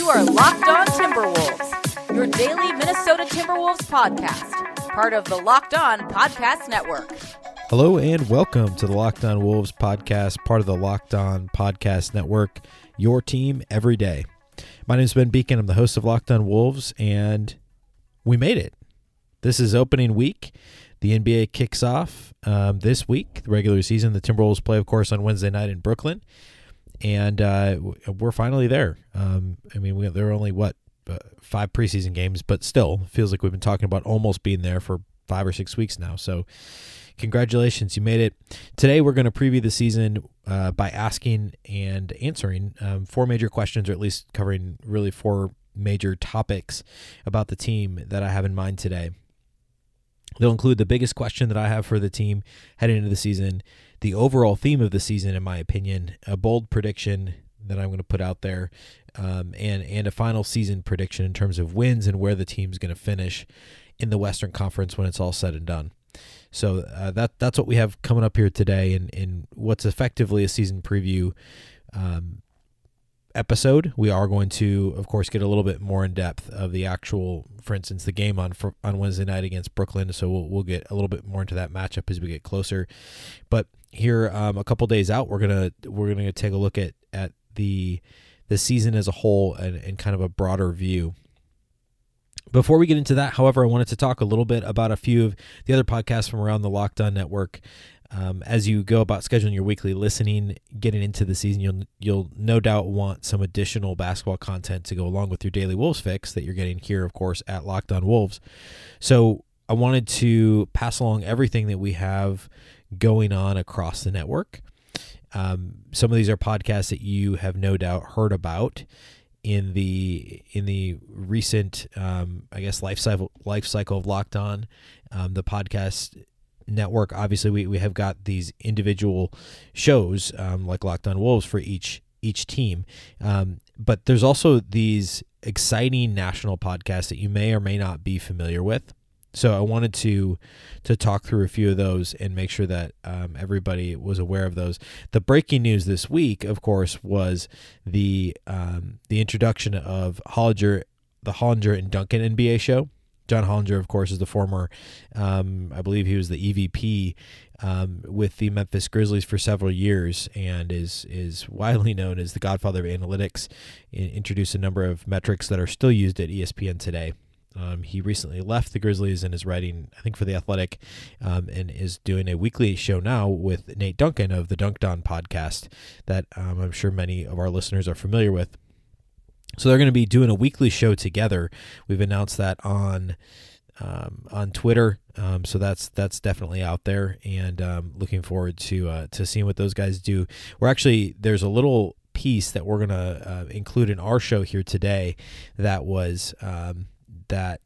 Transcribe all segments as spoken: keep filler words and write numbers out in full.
You are Locked On Timberwolves, your daily Minnesota Timberwolves podcast, part of the Locked On Podcast Network. Hello and welcome to the Locked On Wolves podcast, part of the Locked On Podcast Network, your team every day. My name is Ben Beacon. I'm the host of Locked On Wolves, and we made it. This is opening week. The N B A kicks off um, this week, the regular season. The Timberwolves play, of course, on Wednesday night in Brooklyn, and uh, we're finally there. Um, I mean, we, there are only, what, uh, five preseason games, but still, it feels like we've been talking about almost being there for five or six weeks now. So congratulations, you made it. Today, we're going to preview the season uh, by asking and answering um, four major questions, or at least covering really four major topics about the team that I have in mind today. They'll include the biggest question that I have for the team heading into the season, the overall theme of the season, in my opinion, a bold prediction that I'm going to put out there, um, and, and a final season prediction in terms of wins and where the team's going to finish in the Western Conference when it's all said and done. So uh, that that's what we have coming up here today in, in what's effectively a season preview um, episode. We are going to, of course, get a little bit more in depth of the actual, for instance, the game on for, on Wednesday night against Brooklyn. So we'll we'll get a little bit more into that matchup as we get closer. But here, um, a couple days out, we're gonna we're gonna take a look at at the the season as a whole and, and kind of a broader view. Before we get into that, however, I wanted to talk a little bit about a few of the other podcasts from around the Locked On Network. Um, as you go about scheduling your weekly listening, getting into the season, you'll you'll no doubt want some additional basketball content to go along with your daily Wolves fix that you're getting here, of course, at Locked On Wolves. So I wanted to pass along everything that we have going on across the network. Um, some of these are podcasts that you have no doubt heard about in the in the recent, um, I guess, life cycle life cycle of Locked On, um, the podcast network. Obviously, we, we have got these individual shows um, like Locked On Wolves for each each team, um, but there's also these exciting national podcasts that you may or may not be familiar with. So I wanted to to talk through a few of those and make sure that um, everybody was aware of those. The breaking news this week, of course, was the um, the introduction of Hollinger, the Hollinger and Duncan N B A show. John Hollinger, of course, is the former, um, I believe he was the E V P um, with the Memphis Grizzlies for several years, and is is widely known as the godfather of analytics. He introduced a number of metrics that are still used at E S P N today. Um, he recently left the Grizzlies and is writing, I think, for The Athletic, um, and is doing a weekly show now with Nate Duncan of the Dunked On podcast that um, I'm sure many of our listeners are familiar with. So they're going to be doing a weekly show together. We've announced that on um, on Twitter, um, so that's that's definitely out there, and um, looking forward to uh, to seeing what those guys do. We're actually there's a little piece that we're going to uh, include in our show here today that was um, that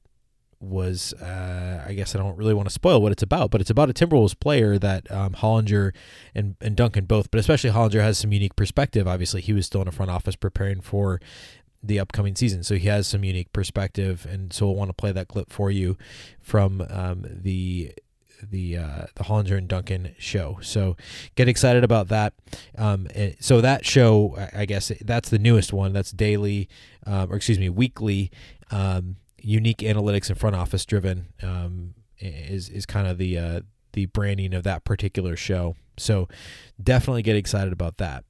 was uh, I guess I don't really want to spoil what it's about, but it's about a Timberwolves player that um, Hollinger and, and Duncan both, but especially Hollinger, has some unique perspective. Obviously, he was still in the front office preparing for the upcoming season, so he has some unique perspective, and so we'll want to play that clip for you from um, the the uh, the Hollinger and Duncan show. So get excited about that. Um, so that show, I guess that's the newest one. That's daily, um, or excuse me, weekly. Um, unique analytics and front office driven um, is is kind of the uh, the branding of that particular show. So definitely get excited about that.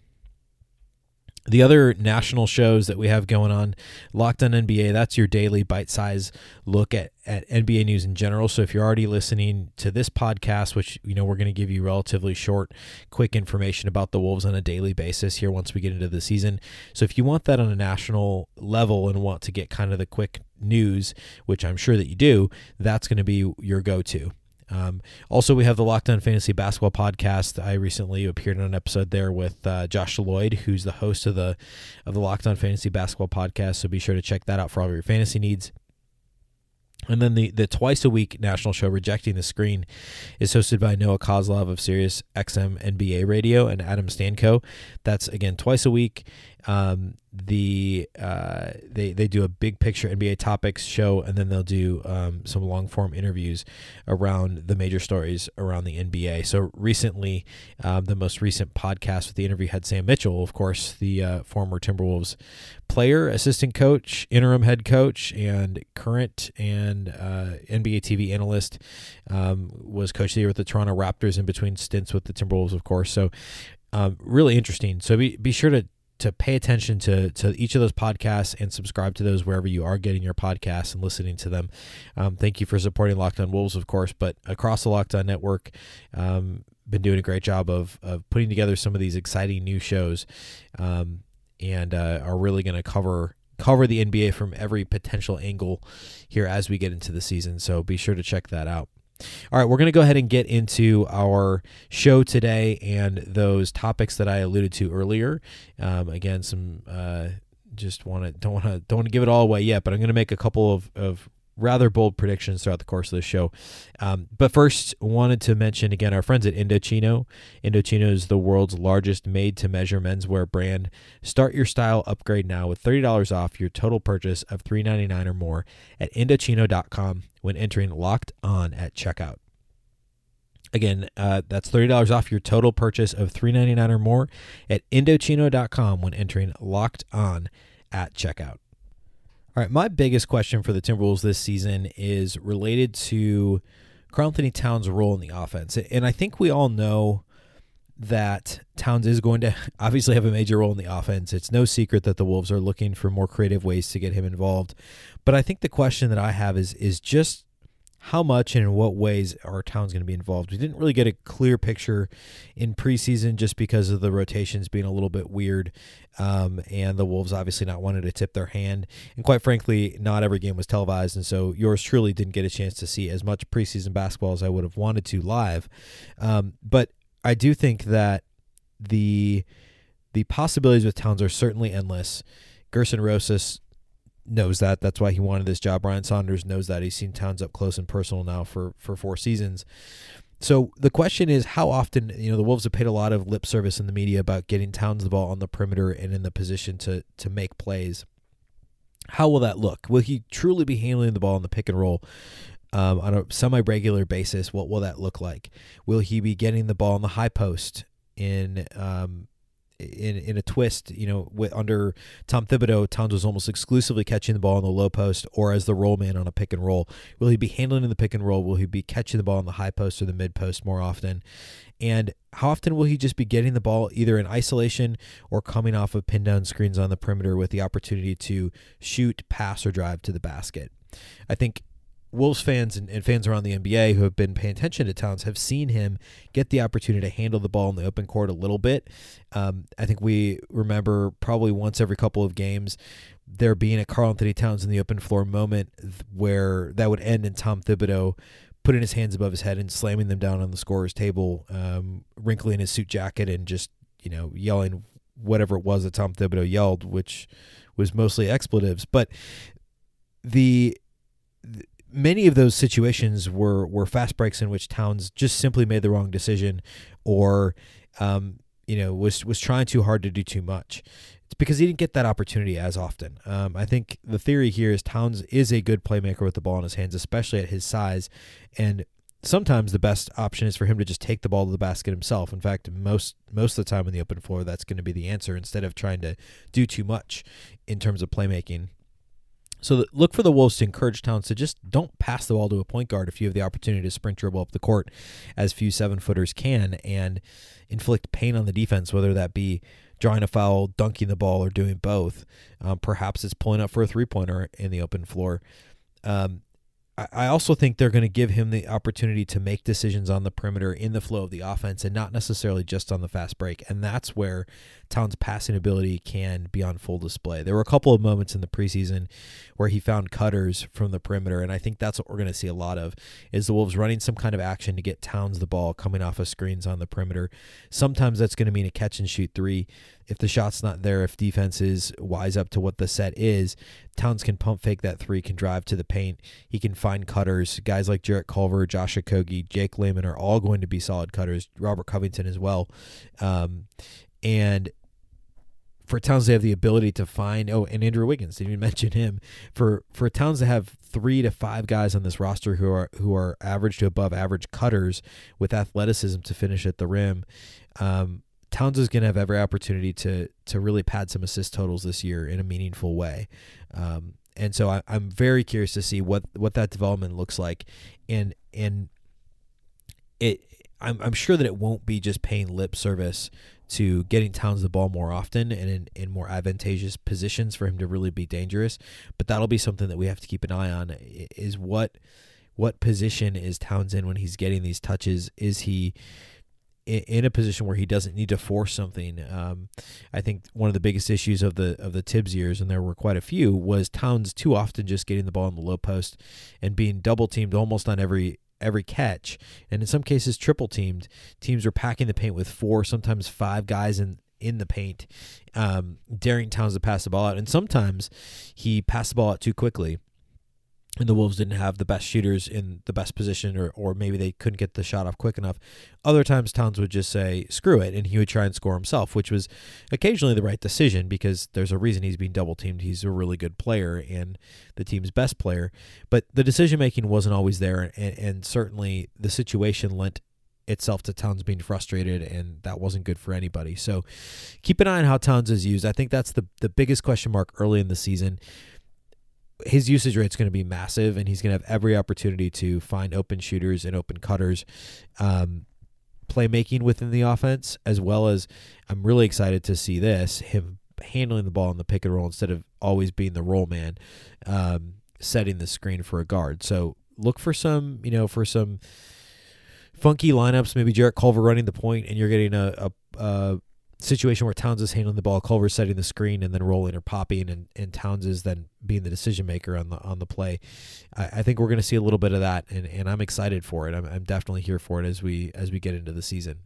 The other national shows that we have going on, Locked On N B A, that's your daily bite-sized look at, at N B A news in general. So if you're already listening to this podcast, which, you know, we're going to give you relatively short, quick information about the Wolves on a daily basis here once we get into the season. So if you want that on a national level and want to get kind of the quick news, which I'm sure that you do, that's going to be your go-to. Um, also, we have the Locked On Fantasy Basketball podcast. I recently appeared on an episode there with uh, Josh Lloyd, who's the host of the of the Locked On Fantasy Basketball podcast. So be sure to check that out for all of your fantasy needs. And then the, the twice-a-week national show, Rejecting the Screen, is hosted by Noah Kozlov of Sirius X M N B A Radio and Adam Stanko. That's, again, twice a week, Um, the uh, they they do a big picture N B A topics show, and then they'll do um, some long form interviews around the major stories around the N B A. So recently, um, the most recent podcast with the interview had Sam Mitchell, of course, the uh, former Timberwolves player, assistant coach, interim head coach, and current and uh, N B A T V analyst. Um, was coach of the year with the Toronto Raptors in between stints with the Timberwolves, of course. So um, really interesting. So be be sure to. to pay attention to, to each of those podcasts and subscribe to those wherever you are getting your podcasts and listening to them. Um, thank you for supporting Locked On Wolves, of course, but across the Locked On Network, um, been doing a great job of, of putting together some of these exciting new shows, um, and uh, are really going to cover cover the N B A from every potential angle here as we get into the season. So be sure to check that out. All right, we're going to go ahead and get into our show today and those topics that I alluded to earlier. Um, again, some uh, just want to don't want to don't want to give it all away yet, but I'm going to make a couple of, of rather bold predictions throughout the course of the show. Um, but first, wanted to mention again our friends at Indochino. Indochino is the world's largest made-to-measure menswear brand. Start your style upgrade now with thirty dollars off your total purchase of three ninety-nine or more at Indochino dot com when entering Locked On at checkout. Again, uh, that's thirty dollars off your total purchase of three ninety-nine or more at Indochino dot com when entering Locked On at checkout. All right, my biggest question for the Timberwolves this season is related to Karl-Anthony Towns' role in the offense. And I think we all know that Towns is going to obviously have a major role in the offense. It's no secret that the Wolves are looking for more creative ways to get him involved. But I think the question that I have is is just how much and in what ways are Towns going to be involved? We didn't really get a clear picture in preseason just because of the rotations being a little bit weird, um, and the Wolves obviously not wanting to tip their hand. And quite frankly, not every game was televised, and so yours truly didn't get a chance to see as much preseason basketball as I would have wanted to live. Um, but I do think that the the possibilities with Towns are certainly endless. Gerson Rosas knows that. That's why he wanted this job. Ryan Saunders knows that. He's seen Towns up close and personal now for, for four seasons. So the question is how often, you know, the Wolves have paid a lot of lip service in the media about getting Towns the ball on the perimeter and in the position to to make plays. How will that look? Will he truly be handling the ball in the pick and roll um, on a semi-regular basis? What will that look like? Will he be getting the ball in the high post in um, in in a twist, you know, with, under Tom Thibodeau, Towns was almost exclusively catching the ball in the low post or as the roll man on a pick and roll. Will he be handling in the pick and roll? Will he be catching the ball in the high post or the mid post more often? And how often will he just be getting the ball either in isolation or coming off of pin down screens on the perimeter with the opportunity to shoot, pass, or drive to the basket? I think Wolves fans and, and fans around the N B A who have been paying attention to Towns have seen him get the opportunity to handle the ball in the open court a little bit. Um, I think we remember probably once every couple of games there being a Karl-Anthony Towns in the open floor moment where that would end in Tom Thibodeau putting his hands above his head and slamming them down on the scorer's table, um, wrinkling his suit jacket and just, you know, yelling whatever it was that Tom Thibodeau yelled, which was mostly expletives. But the... the many of those situations were, were fast breaks in which Towns just simply made the wrong decision or, um, you know, was, was trying too hard to do too much. It's because he didn't get that opportunity as often. Um, I think the theory here is Towns is a good playmaker with the ball in his hands, especially at his size. And sometimes the best option is for him to just take the ball to the basket himself. In fact, most, most of the time on the open floor, that's going to be the answer instead of trying to do too much in terms of playmaking. So look for the Wolves to encourage Towns to just don't pass the ball to a point guard if you have the opportunity to sprint dribble up the court, as few seven-footers can, and inflict pain on the defense, whether that be drawing a foul, dunking the ball, or doing both. Um, perhaps it's pulling up for a three-pointer in the open floor. Um, I also think they're going to give him the opportunity to make decisions on the perimeter in the flow of the offense and not necessarily just on the fast break. And that's where Towns' passing ability can be on full display. There were a couple of moments in the preseason where he found cutters from the perimeter, and I think that's what we're going to see a lot of, is the Wolves running some kind of action to get Towns the ball coming off of screens on the perimeter. Sometimes that's going to mean a catch-and-shoot three. If the shot's not there, if defense is wise up to what the set is, Towns can pump fake that three, can drive to the paint. He can find cutters. Guys like Jarrett Culver, Josh Okogie, Jake Layman are all going to be solid cutters. Robert Covington as well. Um, and for Towns to have the ability to find, oh, and Andrew Wiggins, didn't even mention him, for for Towns to have three to five guys on this roster who are who are average to above average cutters with athleticism to finish at the rim. Um, Towns is going to have every opportunity to to really pad some assist totals this year in a meaningful way. Um, and so I, I'm very curious to see what, what that development looks like. And and it I'm, I'm sure that it won't be just paying lip service to getting Towns the ball more often and in, in more advantageous positions for him to really be dangerous. But that'll be something that we have to keep an eye on, is what what position is Towns in when he's getting these touches? Is he in a position where he doesn't need to force something? Um, I think one of the biggest issues of the of the Tibbs years, and there were quite a few, was Towns too often just getting the ball in the low post and being double teamed almost on every every catch, and in some cases triple teamed. Teams were packing the paint with four, sometimes five guys in in the paint, um, daring Towns to pass the ball out, and sometimes he passed the ball out too quickly. And the Wolves didn't have the best shooters in the best position, or or maybe they couldn't get the shot off quick enough. Other times Towns would just say, screw it, and he would try and score himself, which was occasionally the right decision because there's a reason he's being double-teamed. He's a really good player and the team's best player. But the decision-making wasn't always there, and, and certainly the situation lent itself to Towns being frustrated, and that wasn't good for anybody. So keep an eye on how Towns is used. I think that's the, the biggest question mark early in the season. His usage rate's going to be massive, and he's going to have every opportunity to find open shooters and open cutters, um, playmaking within the offense, as well as I'm really excited to see this, him handling the ball in the pick and roll instead of always being the roll man, um, setting the screen for a guard. So look for some, you know, for some funky lineups, maybe Jarrett Culver running the point, and you're getting a, a, a situation where Towns is handling the ball, Culver setting the screen and then rolling or popping, and, and Towns is then being the decision maker on the on the play. I, I think we're going to see a little bit of that, and, and I'm excited for it. I'm, I'm definitely here for it as we as we get into the season.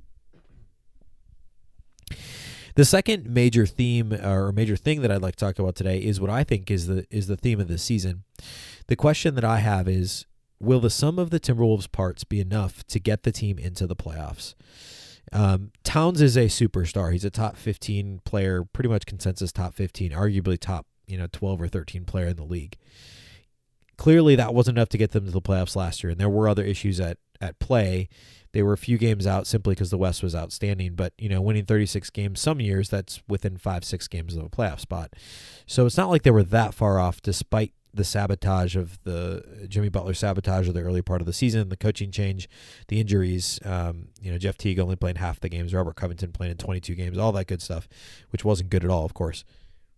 The second major theme or major thing that I'd like to talk about today is what I think is the is the theme of the season. The question that I have is, will the sum of the Timberwolves parts be enough to get the team into the playoffs? Um, Towns is a superstar. He's a top fifteen player, pretty much consensus top fifteen, arguably top, you know, twelve or thirteen player in the league. Clearly that wasn't enough to get them to the playoffs last year, and there were other issues at, at play. They were a few games out simply because the West was outstanding, but, you know, winning thirty-six games some years, that's within five, six games of a playoff spot. So it's not like they were that far off despite the sabotage of the Jimmy Butler sabotage of the early part of the season, the coaching change, the injuries, um, you know, Jeff Teague only playing half the games, Robert Covington playing in twenty-two games, all that good stuff, which wasn't good at all, of course.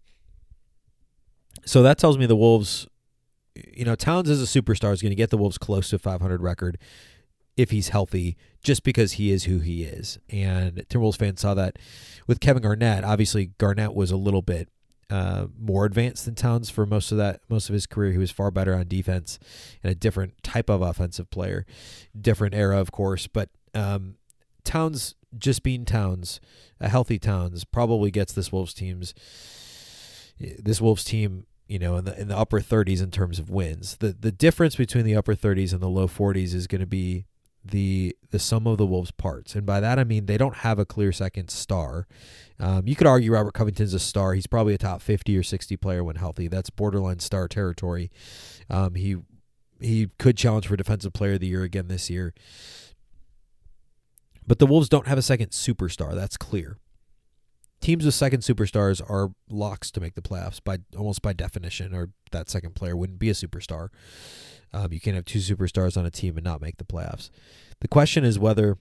So that tells me the Wolves, you know, Towns as a superstar is going to get the Wolves close to a five hundred record if he's healthy, just because he is who he is. And Timberwolves fans saw that with Kevin Garnett. Obviously, Garnett was a little bit Uh, more advanced than Towns for most of that, most of his career. He was far better on defense and a different type of offensive player, different era, of course. But um, Towns, just being Towns, a healthy Towns, probably gets this Wolves teams, this Wolves team, you know, in the in the upper thirties in terms of wins. The the difference between the upper thirties and the low forties is going to be the the sum of the Wolves' parts. And by that I mean they don't have a clear second star. Um, you could argue Robert Covington's a star. He's probably a top fifty or sixty player when healthy. That's borderline star territory. Um, he he could challenge for Defensive Player of the Year again this year. But the Wolves don't have a second superstar. That's clear. Teams with second superstars are locks to make the playoffs by almost by definition, or that second player wouldn't be a superstar. Um, you can't have two superstars on a team and not make the playoffs. The question is whether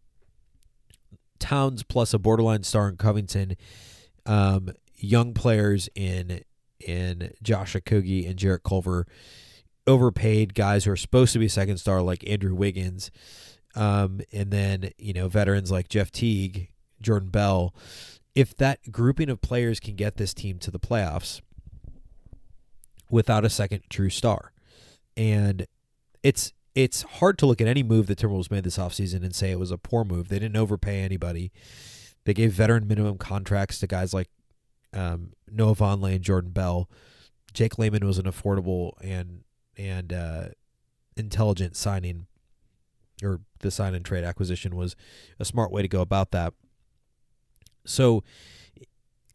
Towns plus a borderline star in Covington, um, young players in in Josh Okogie and Jarrett Culver, overpaid guys who are supposed to be second star like Andrew Wiggins, um, and then, you know, veterans like Jeff Teague, Jordan Bell. If that grouping of players can get this team to the playoffs without a second true star. And it's it's hard to look at any move that Timberwolves made this offseason and say it was a poor move. They didn't overpay anybody. They gave veteran minimum contracts to guys like um, Noah Vonleh and Jordan Bell. Jake Layman was an affordable and and uh, intelligent signing, or the sign and trade acquisition was a smart way to go about that. So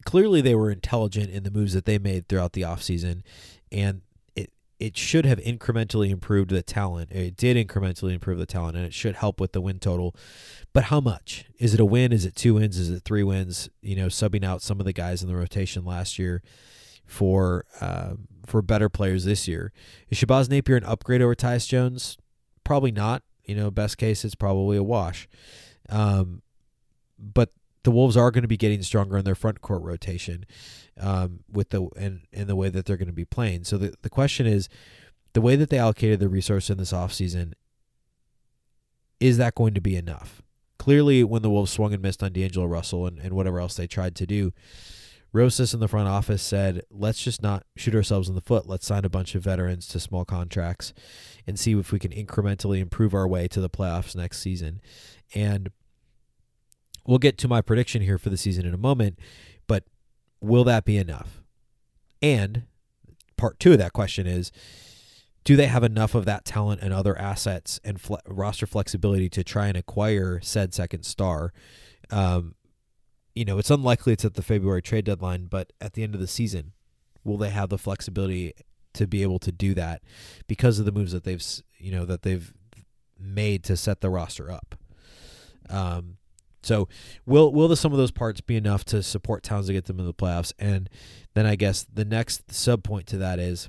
clearly they were intelligent in the moves that they made throughout the offseason, and it it should have incrementally improved the talent. It did incrementally improve the talent, and it should help with the win total. But how much? Is it a win? Is it two wins? Is it three wins? You know, subbing out some of the guys in the rotation last year for um, for better players this year. Is Shabazz Napier an upgrade over Tyus Jones? Probably not. You know, best case, it's probably a wash. Um, but the Wolves are going to be getting stronger in their front court rotation um, with the and, and the way that they're going to be playing. So the, the question is, the way that they allocated the resource in this offseason, is that going to be enough? Clearly, when the Wolves swung and missed on D'Angelo Russell and, and whatever else they tried to do, Rosas in the front office said, let's just not shoot ourselves in the foot. Let's sign a bunch of veterans to small contracts and see if we can incrementally improve our way to the playoffs next season. And we'll get to my prediction here for the season in a moment, but will that be enough? And part two of that question is, do they have enough of that talent and other assets and fle- roster flexibility to try and acquire said second star? Um, you know, it's unlikely it's at the February trade deadline, but at the end of the season, will they have the flexibility to be able to do that because of the moves that they've, you know, that they've made to set the roster up? Um, so will will the, some of those parts be enough to support Towns to get them in the playoffs? And then I guess the next sub point to that is,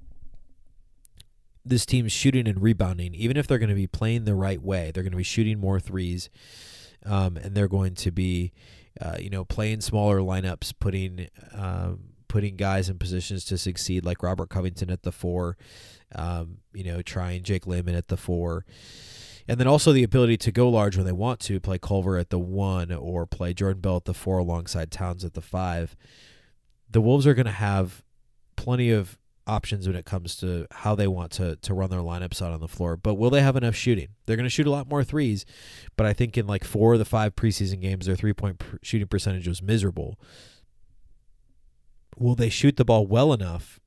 this team's shooting and rebounding, even if they're going to be playing the right way, they're going to be shooting more threes, um, and they're going to be, uh, you know, playing smaller lineups, putting um, putting guys in positions to succeed, like Robert Covington at the four, um, you know, trying Jake Layman at the four, and then also the ability to go large when they want to, play Culver at the one or play Jordan Bell at the four alongside Towns at the five. The Wolves are going to have plenty of options when it comes to how they want to to run their lineups out on the floor. But will they have enough shooting? They're going to shoot a lot more threes, but I think in like four of the five preseason games, their three-point pr- shooting percentage was miserable. Will they shoot the ball well enough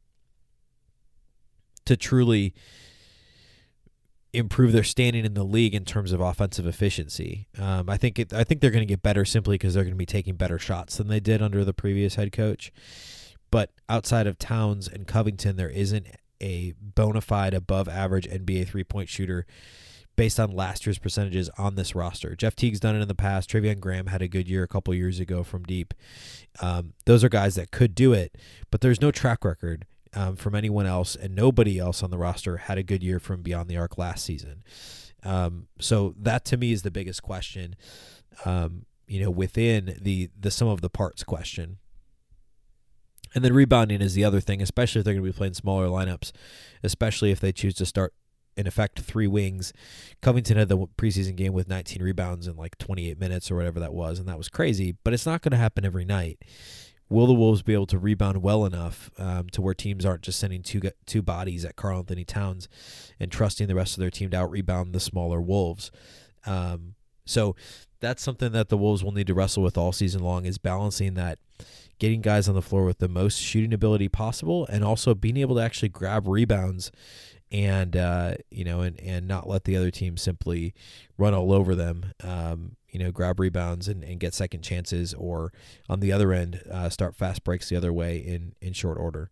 to truly improve their standing in the league in terms of offensive efficiency? Um, I think it, I think they're going to get better simply because they're going to be taking better shots than they did under the previous head coach. But outside of Towns and Covington, there isn't a bona fide above-average N B A three-point shooter based on last year's percentages on this roster. Jeff Teague's done it in the past. Travion Graham had a good year a couple years ago from deep. Um, those are guys that could do it, but there's no track record um, from anyone else, and nobody else on the roster had a good year from beyond the arc last season. Um, so that, to me, is the biggest question, um, you know, within the, the sum of the parts question. And then rebounding is the other thing, especially if they're going to be playing smaller lineups, especially if they choose to start, in effect, three wings. Covington had the preseason game with nineteen rebounds in like twenty-eight minutes or whatever that was, and that was crazy, but it's not going to happen every night. Will the Wolves be able to rebound well enough um, to where teams aren't just sending two two bodies at Karl Anthony Towns and trusting the rest of their team to out-rebound the smaller Wolves? Um, so that's something that the Wolves will need to wrestle with all season long, is balancing that, getting guys on the floor with the most shooting ability possible, and also being able to actually grab rebounds and uh, you know, and, and not let the other team simply run all over them. Um, you know, grab rebounds and, and get second chances, or on the other end, uh, start fast breaks the other way in in short order.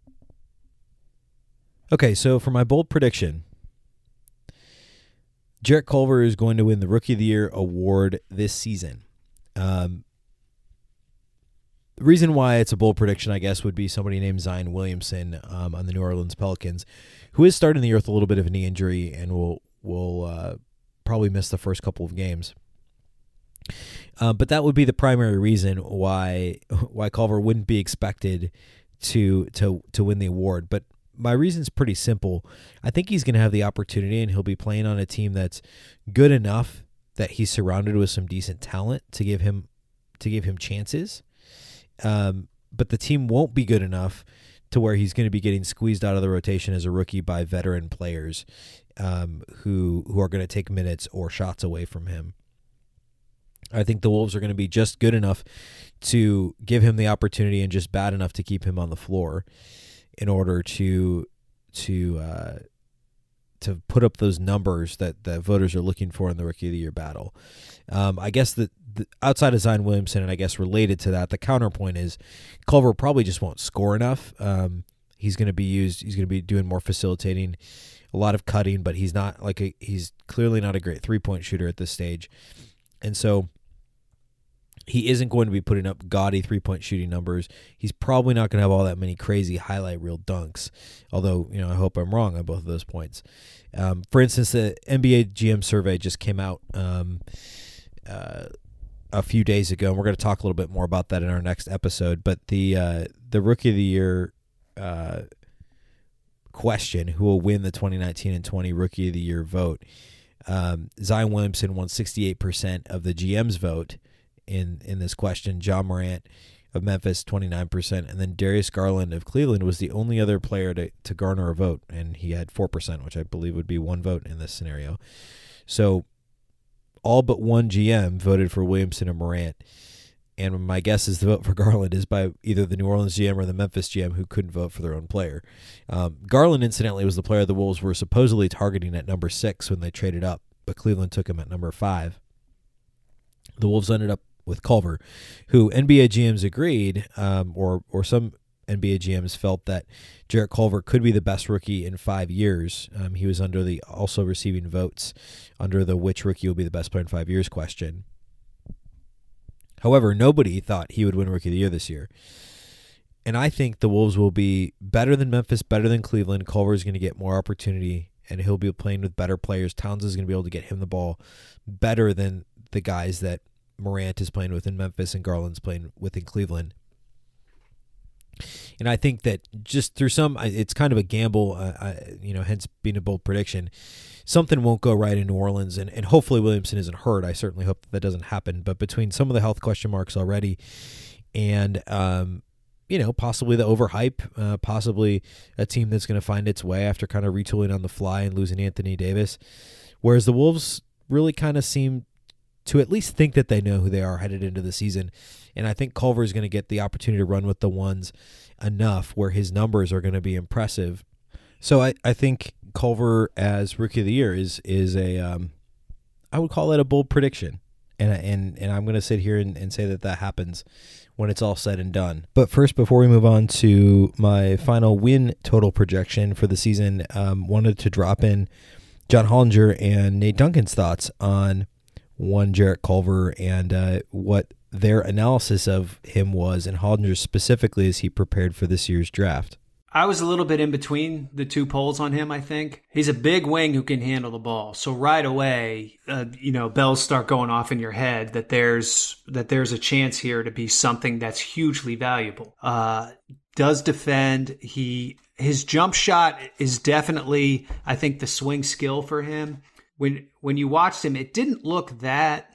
Okay, so for my bold prediction, Jarrett Culver is going to win the Rookie of the Year award this season. Um, The reason why it's a bold prediction, I guess, would be somebody named Zion Williamson um, on the New Orleans Pelicans, who is starting the year with a little bit of a knee injury and will will uh, probably miss the first couple of games. Uh, but that would be the primary reason why why Culver wouldn't be expected to to to win the award. But my reason's pretty simple. I think he's going to have the opportunity, and he'll be playing on a team that's good enough that he's surrounded with some decent talent to give him to give him chances. Um, but the team won't be good enough to where he's going to be getting squeezed out of the rotation as a rookie by veteran players um, who who are going to take minutes or shots away from him. I think the Wolves are going to be just good enough to give him the opportunity and just bad enough to keep him on the floor in order to to uh, to put up those numbers that that voters are looking for in the Rookie of the Year battle. Um, I guess that the, outside of Zion Williamson, and I guess related to that, the counterpoint is Culver probably just won't score enough. Um, he's going to be used. He's going to be doing more facilitating, a lot of cutting, but he's not like a, he's clearly not a great three point shooter at this stage, and so he isn't going to be putting up gaudy three point shooting numbers. He's probably not going to have all that many crazy highlight reel dunks. Although, you know, I hope I'm wrong on both of those points. Um, for instance, the N B A G M survey just came out um, uh, a few days ago, and we're going to talk a little bit more about that in our next episode. But the uh, the Rookie of the Year uh, question, who will win the twenty nineteen and twenty Rookie of the Year vote, um, Zion Williamson won sixty-eight percent of the G M's vote in in this question. John Morant of Memphis, twenty-nine percent, and then Darius Garland of Cleveland was the only other player to, to garner a vote, and he had four percent, which I believe would be one vote in this scenario. So all but one G M voted for Williamson and Morant, and my guess is the vote for Garland is by either the New Orleans G M or the Memphis G M, who couldn't vote for their own player. Um, Garland, incidentally, was the player the Wolves were supposedly targeting at number six when they traded up, but Cleveland took him at number five. The Wolves ended up with Culver, who N B A G Ms agreed, um, or or some N B A G Ms felt that Jarrett Culver could be the best rookie in five years. Um, he was under the also receiving votes under the which rookie will be the best player in five years question. However, nobody thought he would win Rookie of the Year this year. And I think the Wolves will be better than Memphis, better than Cleveland. Culver is going to get more opportunity, and he'll be playing with better players. Towns is going to be able to get him the ball better than the guys that Morant is playing with in Memphis and Garland's playing with in Cleveland. And I think that just through some, it's kind of a gamble, uh, I, you know, hence being a bold prediction. Something won't go right in New Orleans, and, and hopefully Williamson isn't hurt. I certainly hope that, that doesn't happen. But between some of the health question marks already and, um, you know, possibly the overhype, uh, possibly a team that's going to find its way after kind of retooling on the fly and losing Anthony Davis, whereas the Wolves really kind of seem to at least think that they know who they are headed into the season. And I think Culver is going to get the opportunity to run with the ones enough where his numbers are going to be impressive. So I, I think Culver as Rookie of the Year is is a, um, I would call it a bold prediction. And and and I'm going to sit here and, and say that that happens when it's all said and done. But first, before we move on to my final win total projection for the season, um, wanted to drop in John Hollinger and Nate Duncan's thoughts on one Jarrett Culver and uh, what their analysis of him was, and Hollinger specifically as he prepared for this year's draft. I was a little bit in between the two polls on him, I think. He's a big wing who can handle the ball. So right away, uh, you know, bells start going off in your head that there's that there's a chance here to be something that's hugely valuable. Uh, does defend. He his jump shot is definitely, I think, the swing skill for him. When when you watched him, it didn't look that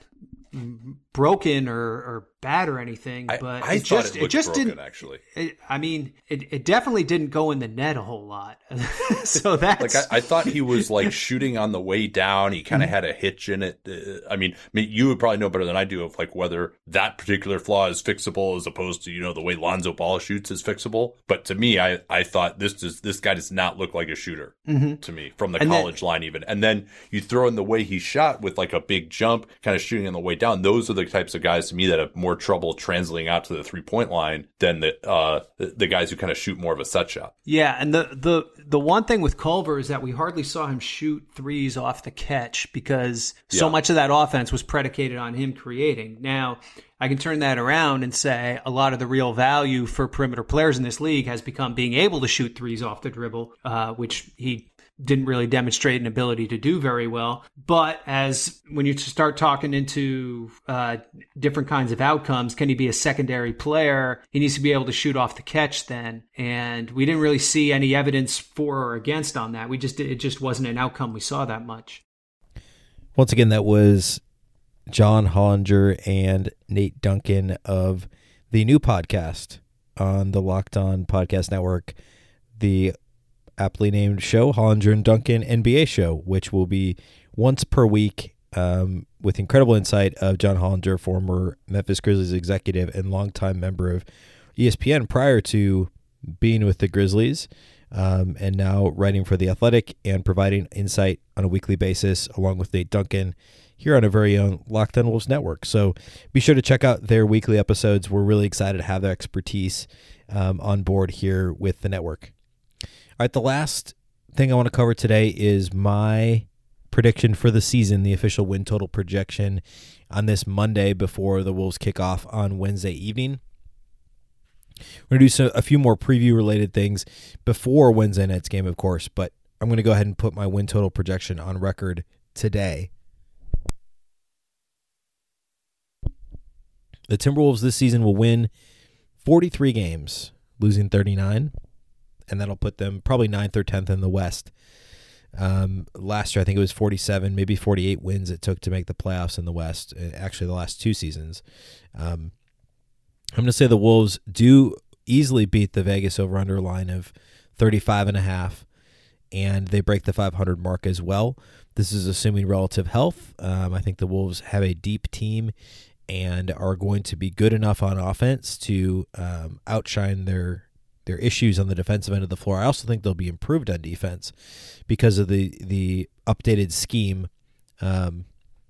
broken or, or bad or anything, but I, I it thought just it, looked it just broken, didn't actually. It, I mean, it, it definitely didn't go in the net a whole lot. So that's like I, I thought he was like shooting on the way down. He kind of had a hitch in it. Uh, I mean, I mean, you would probably know better than I do of like whether that particular flaw is fixable as opposed to, you know, the way Lonzo Ball shoots is fixable. But to me, I, I thought this does this guy does not look like a shooter mm-hmm. to me from the and college then, line even. And then you throw in the way he shot with like a big jump, kind of shooting on the way down. Those are the types of guys to me that have more trouble translating out to the three point line than the uh the, the guys who kind of shoot more of a set shot. Yeah, and the the the one thing with Culver is that we hardly saw him shoot threes off the catch because so yeah. much of that offense was predicated on him creating. Now, I can turn that around and say a lot of the real value for perimeter players in this league has become being able to shoot threes off the dribble, uh, which he didn't really demonstrate an ability to do very well. But as when you start talking into uh, different kinds of outcomes, can he be a secondary player? He needs to be able to shoot off the catch then. And we didn't really see any evidence for or against on that. We just it just wasn't an outcome we saw that much. Once again, that was John Hollinger and Nate Duncan of the new podcast on the Locked On Podcast Network, the aptly named show, Hollinger and Duncan N B A Show, which will be once per week um, with incredible insight of John Hollinger, former Memphis Grizzlies executive and longtime member of E S P N prior to being with the Grizzlies. um, and now writing for The Athletic and providing insight on a weekly basis along with Nate Duncan here on our very own Locked On Wolves network. So be sure to check out their weekly episodes. We're really excited to have their expertise um, on board here with the network. All right, the last thing I want to cover today is my prediction for the season, the official win total projection on this Monday before the Wolves kick off on Wednesday evening. We're going to do so, a few more preview-related things before Wednesday night's game, of course, but I'm going to go ahead and put my win total projection on record today. The Timberwolves this season will win forty-three games, losing thirty-nine, and that'll put them probably ninth or tenth in the West. Um, last year, I think it was forty-seven, maybe forty-eight wins it took to make the playoffs in the West, actually the last two seasons. Um, I'm going to say the Wolves do easily beat the Vegas over-under line of thirty-five and a half, and they break the five hundred mark as well. This is assuming relative health. Um, I think the Wolves have a deep team and are going to be good enough on offense to um, outshine their their issues on the defensive end of the floor. I also think they'll be improved on defense because of the the updated scheme um,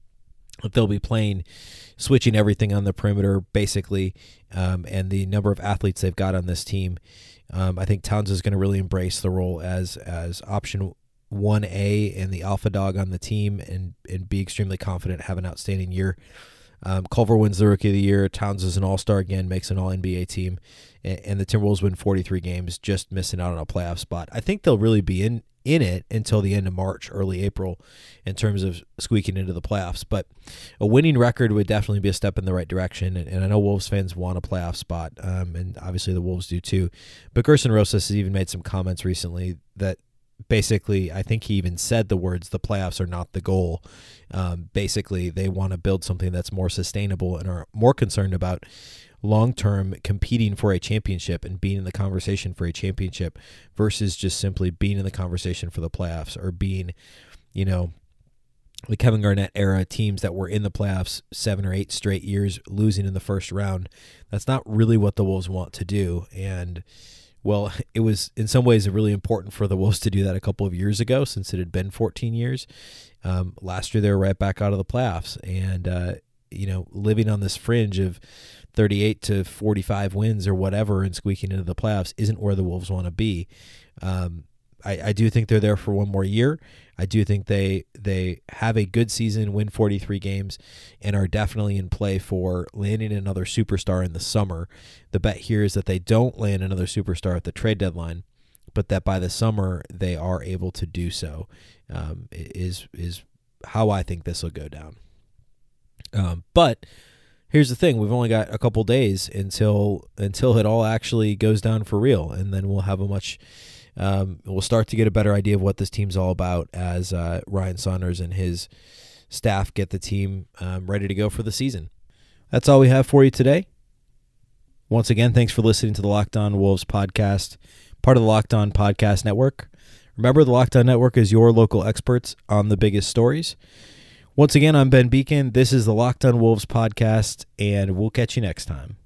that they'll be playing, switching everything on the perimeter basically, um, and the number of athletes they've got on this team. Um, I think Towns is going to really embrace the role as as option one A and the alpha dog on the team, and and be extremely confident, have an outstanding year. Um, Culver wins the Rookie of the Year. Towns is an all-star again, makes an all-N B A team. And, and the Timberwolves win forty-three games, just missing out on a playoff spot. I think they'll really be in, in it until the end of March, early April, in terms of squeaking into the playoffs. But a winning record would definitely be a step in the right direction. And, and I know Wolves fans want a playoff spot, um, and obviously the Wolves do too. But Gerson Rosas has even made some comments recently that basically, I think he even said the words, the playoffs are not the goal. Um, basically, they want to build something that's more sustainable and are more concerned about long-term competing for a championship and being in the conversation for a championship versus just simply being in the conversation for the playoffs, or being, you know, the Kevin Garnett era teams that were in the playoffs seven or eight straight years, losing in the first round. That's not really what the Wolves want to do. And well, it was in some ways really important for the Wolves to do that a couple of years ago, since it had been fourteen years. Um, last year, they were right back out of the playoffs, and uh, you know, living on this fringe of thirty-eight to forty-five wins or whatever and squeaking into the playoffs isn't where the Wolves want to be. Um, I, I do think they're there for one more year. I do think they they have a good season, win forty-three games, and are definitely in play for landing another superstar in the summer. The bet here is that they don't land another superstar at the trade deadline, but that by the summer they are able to do so. Um, is is how I think this will go down. Um, but here's the thing: we've only got a couple days until until it all actually goes down for real, and then we'll have a much. Um, we'll start to get a better idea of what this team's all about as uh, Ryan Saunders and his staff get the team um, ready to go for the season. That's all we have for you today. Once again, thanks for listening to the Locked On Wolves podcast, part of the Locked On Podcast Network. Remember, the Locked On Network is your local experts on the biggest stories. Once again, I'm Ben Beacon. This is the Locked On Wolves podcast, and we'll catch you next time.